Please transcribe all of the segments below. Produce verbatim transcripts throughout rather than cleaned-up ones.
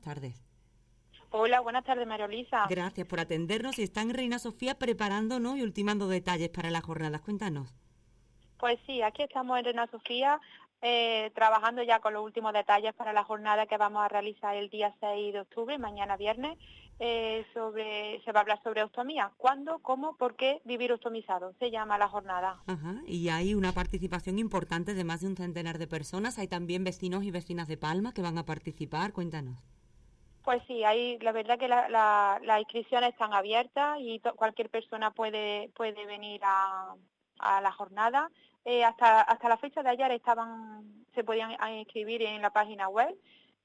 tardes. Hola, buenas tardes, María Luisa. Gracias por atendernos y está en Reina Sofía preparándonos y ultimando detalles para las jornadas. Cuéntanos. Pues sí, aquí estamos en Reina Sofía eh, trabajando ya con los últimos detalles para la jornada que vamos a realizar el día seis de octubre, mañana viernes. Eh, sobre, se va a hablar sobre ostomía. ¿Cuándo, cómo, por qué vivir ostomizado? Se llama la jornada. Ajá, y hay una participación importante de más de un centenar de personas. Hay también vecinos y vecinas de Palma que van a participar. Cuéntanos. Pues sí, hay, la verdad que la, la, las inscripciones están abiertas y to, cualquier persona puede puede venir a, a la jornada. Eh, hasta hasta la fecha de ayer estaban se podían inscribir en la página web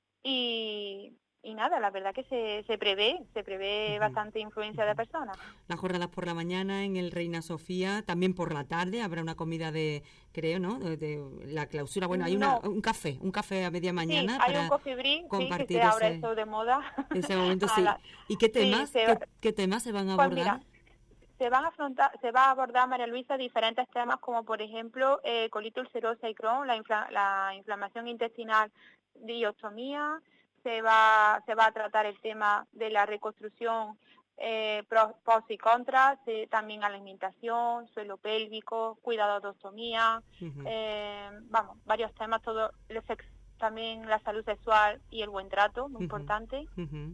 y, y nada, la verdad que se, se prevé, se prevé uh-huh. bastante influencia uh-huh. de personas. Las jornadas por la mañana en el Reina Sofía, también por la tarde habrá una comida de, creo, ¿no? De, de la clausura, bueno, hay una, no. un café, un café a media mañana sí, para hay un coffee break, compartir sí, que ahora ese, eso de moda. Ese momento, sí. La, ¿Y qué temas, sí, se, ¿qué, qué temas se van a abordar? Pues mira, se van a afrontar, se va a abordar, María Luisa, diferentes temas como por ejemplo eh, colitis ulcerosa y Crohn, la, infla, la inflamación intestinal y ostomía. Se va, se va a tratar el tema de la reconstrucción eh, pros, pros y contras, eh, también alimentación, suelo pélvico, cuidado de ostomía, uh-huh. eh, vamos, varios temas, todo el sexo, también la salud sexual y el buen trato, muy uh-huh. importante. Uh-huh.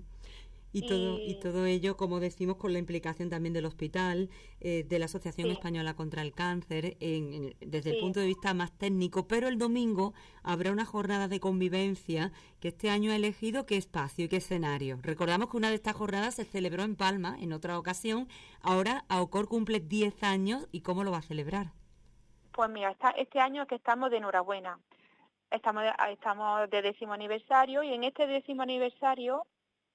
Y todo, y todo ello, como decimos, con la implicación también del hospital, eh, de la Asociación sí. Española contra el Cáncer, en, en, desde sí. el punto de vista más técnico, pero el domingo habrá una jornada de convivencia que este año ha elegido qué espacio y qué escenario. Recordamos que una de estas jornadas se celebró en Palma, en otra ocasión. Ahora AOCOR cumple diez años, ¿y cómo lo va a celebrar? Pues mira, está, este año es que estamos de enhorabuena. Estamos de, estamos de décimo aniversario y en este décimo aniversario,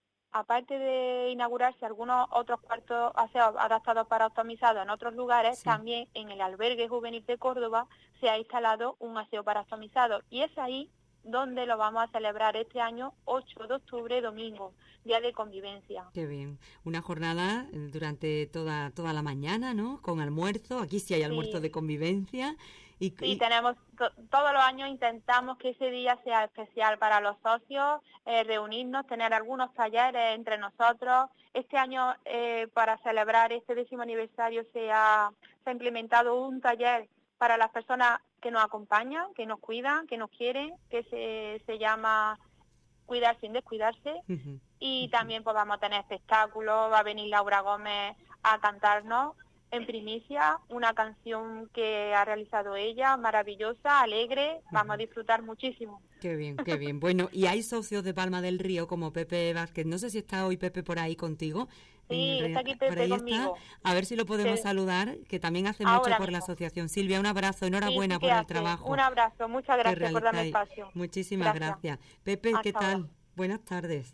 aparte de inaugurarse algunos otros cuartos aseos adaptados para ostomizados en otros lugares, sí. también en el albergue juvenil de Córdoba se ha instalado un aseo para ostomizados y es ahí donde lo vamos a celebrar este año, ocho de octubre, domingo, Día de Convivencia. Qué bien. Una jornada durante toda toda la mañana, ¿no? Con almuerzo. Aquí sí hay almuerzo sí. de convivencia. Y, sí, y... tenemos to, todos los años intentamos que ese día sea especial para los socios, eh, reunirnos, tener algunos talleres entre nosotros. Este año, eh, para celebrar este décimo aniversario, se ha, se ha implementado un taller para las personas que nos acompañan, que nos cuidan, que nos quieren, que se, se llama Cuidar sin descuidarse. Uh-huh. Y uh-huh. también pues vamos a tener espectáculos, va a venir Laura Gómez a cantarnos en primicia una canción que ha realizado ella, maravillosa, alegre, vamos uh-huh. a disfrutar muchísimo. Qué bien, qué bien. Bueno, y hay socios de Palma del Río como Pepe Vázquez, no sé si está hoy Pepe por ahí contigo. Sí, está aquí Pepe ahí conmigo. Está. A ver si lo podemos sí. saludar, que también hace mucho Ahora por mismo. la asociación. Silvia, un abrazo, enhorabuena sí, por el hace. trabajo. Un abrazo, muchas gracias por darme espacio. Muchísimas gracias. gracias. Pepe, Hasta ¿qué tal? Ahora. Buenas tardes.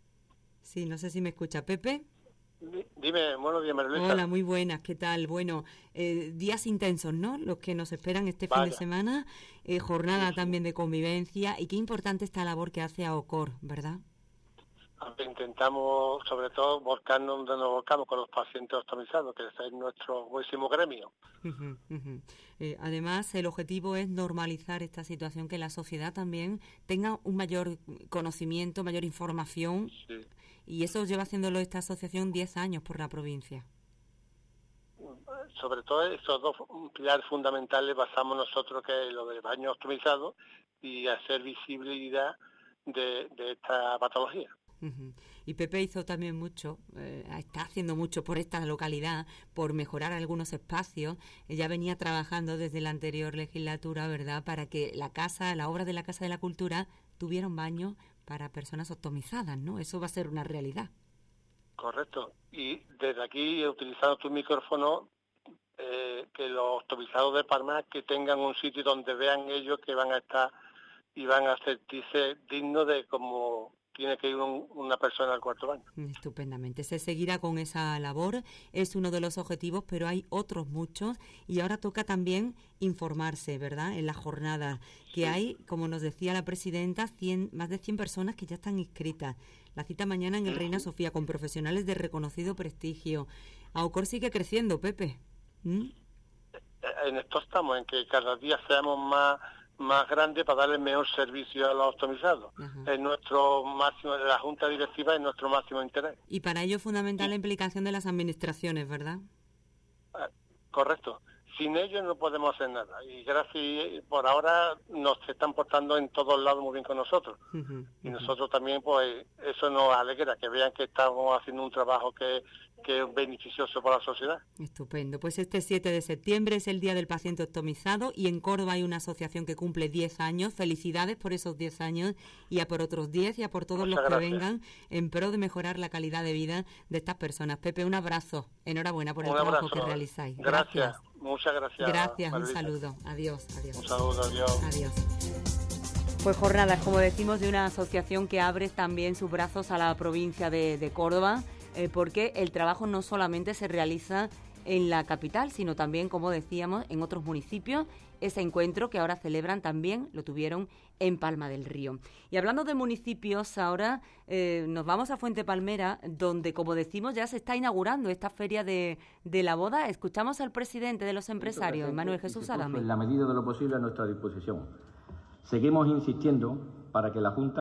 Sí, no sé si me escucha. Pepe. Dime, buenos días, María Luisa. Hola, muy buenas, ¿qué tal? Bueno, eh, días intensos, ¿no? Los que nos esperan este Vaya. fin de semana, eh, jornada sí, también de convivencia, y qué importante esta labor que hace AOCOR, ¿verdad? Intentamos, sobre todo, volcarnos donde nos volcamos con los pacientes ostomizados, que es nuestro buenísimo gremio. Uh-huh, uh-huh. Eh, además, el objetivo es normalizar esta situación, que la sociedad también tenga un mayor conocimiento, mayor información, sí. y eso lleva haciéndolo esta asociación diez años por la provincia. Sobre todo esos dos pilares fundamentales basamos nosotros, que es lo del baño ostomizado y hacer visibilidad de, de esta patología. Uh-huh. Y Pepe hizo también mucho, eh, está haciendo mucho por esta localidad, por mejorar algunos espacios. Ella venía trabajando desde la anterior legislatura, ¿verdad?, para que la casa, la obra de la Casa de la Cultura tuviera un baño para personas ostomizadas, ¿no? Eso va a ser una realidad. Correcto. Y desde aquí, utilizando tu micrófono, eh, que los ostomizados de Palma que tengan un sitio donde vean ellos que van a estar y van a sentirse dignos de como tiene que ir un, una persona al cuarto baño. Estupendamente. Se seguirá con esa labor, es uno de los objetivos, pero hay otros muchos y ahora toca también informarse, ¿verdad?, en la jornada, que sí. hay, como nos decía la presidenta, cien, más de cien personas que ya están inscritas. La cita mañana en el Reina Sofía con profesionales de reconocido prestigio. AOCOR sigue creciendo, Pepe. ¿Mm? En esto estamos, en que cada día seamos más más grande para darle mejor servicio a los optimizados. Ajá. Es nuestro máximo, la Junta Directiva es nuestro máximo interés. Y para ello es fundamental sí. la implicación de las administraciones, ¿verdad? Ah, correcto. Sin ellos no podemos hacer nada. Y gracias, por ahora nos están portando en todos lados muy bien con nosotros. Uh -huh, uh -huh. Y nosotros también, pues, eso nos alegra, que vean que estamos haciendo un trabajo que, que es beneficioso para la sociedad. Estupendo. Pues este siete de septiembre es el Día del Paciente Optomizado y en Córdoba hay una asociación que cumple diez años. Felicidades por esos diez años y a por otros diez y a por todos Muchas los gracias. que vengan en pro de mejorar la calidad de vida de estas personas. Pepe, un abrazo. Enhorabuena por el un trabajo abrazo. que realizáis. Gracias. Gracias. Muchas gracias. Gracias, un saludo. Adiós, adiós. Un saludo, adiós. Adiós. Pues jornadas, como decimos, de una asociación que abre también sus brazos a la provincia de, de Córdoba, eh, porque el trabajo no solamente se realiza en la capital, sino también, como decíamos, en otros municipios. Ese encuentro que ahora celebran también lo tuvieron en Palma del Río. Y hablando de municipios, ahora eh, nos vamos a Fuente Palmera, donde, como decimos, ya se está inaugurando esta feria de, de la boda. Escuchamos al presidente de los empresarios, Manuel Jesús Adame. En la medida de lo posible a nuestra disposición. Seguimos insistiendo para que la Junta